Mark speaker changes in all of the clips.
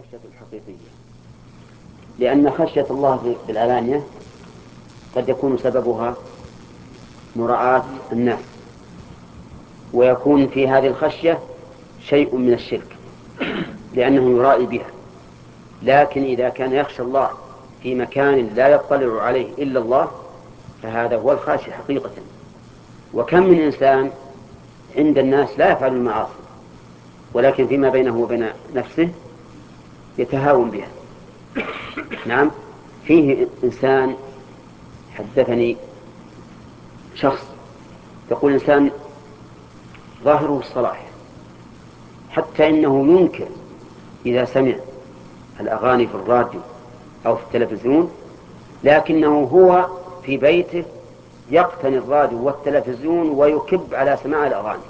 Speaker 1: الخشية الحقيقية، لأن خشية الله بالعلانية قد يكون سببها مراعاة الناس، ويكون في هذه الخشية شيء من الشرك لأنه يرائي بها. لكن إذا كان يخشى الله في مكان لا يطلع عليه إلا الله فهذا هو الخاشع حقيقة. وكم من إنسان عند الناس لا يفعل المعاصي ولكن فيما بينه وبين نفسه يتهاون بها. نعم، فيه إنسان حدثني شخص يقول إنسان ظاهره الصلاح، حتى إنه ينكر إذا سمع الأغاني في الراديو أو في التلفزيون، لكنه هو في بيته يقتني الراديو والتلفزيون ويكب على سماع الأغاني.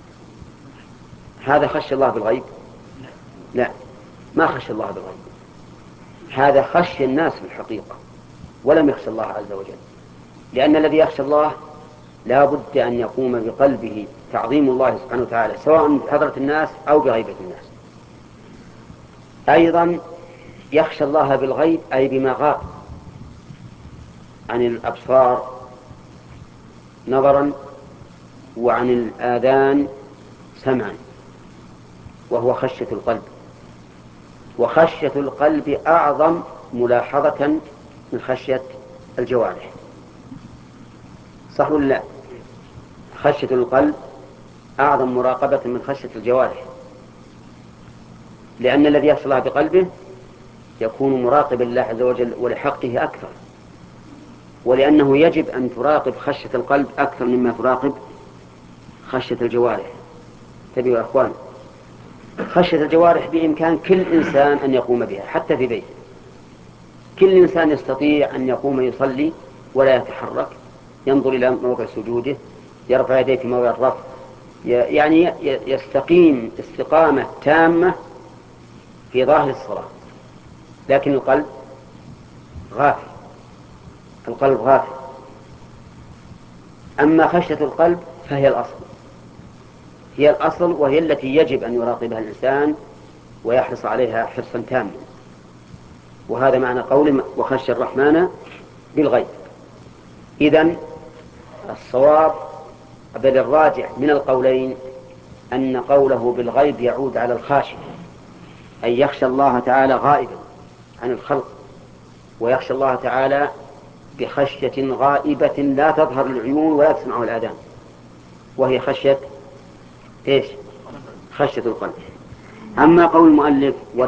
Speaker 1: هذا خشى الله بالغيب؟ لا، ما خشى الله بالغيب، هذا خشى الناس بالحقيقة ولم يخشى الله عز وجل. لأن الذي يخشى الله لا بد أن يقوم بقلبه تعظيم الله سبحانه وتعالى سواء بحضرة الناس أو بغيبة الناس. أيضا يخشى الله بالغيب أي بما غاب عن الأبصار نظرا وعن الآذان سمعا، وهو خشية القلب. وخشية القلب أعظم ملاحظة من خشية الجوارح، صح ولا لا؟ خشية القلب أعظم مراقبة من خشية الجوارح، لأن الذي يخشى الله بقلبه يكون مراقبا لله عز وجل ولحقه أكثر، ولأنه يجب أن تراقب خشية القلب أكثر مما تراقب خشية الجوارح. انتبهوا يا أخوان، خشية الجوارح بإمكان كل إنسان أن يقوم بها حتى في بيته. كل إنسان يستطيع أن يقوم يصلي ولا يتحرك، ينظر إلى موضع سجوده، يرفع يديه في موضع الرفع، يعني يستقيم استقامة تامة في ظاهر الصلاة. لكن القلب غافل، القلب غافل. أما خشية القلب فهي الأصل، هي الأصل، وهي التي يجب أن يراقبها الإنسان ويحرص عليها حرصا تاما. وهذا معنى قول وخشى الرحمن بالغيب. إذن الصواب بل الراجح من القولين أن قوله بالغيب يعود على الخاشع، أي يخشى الله تعالى غائبا عن الخلق، ويخشى الله تعالى بخشية غائبة لا تظهر العيون ولا تسمع الآذان، وهي خشية إيش؟ خشية القلب. أما قول المؤلف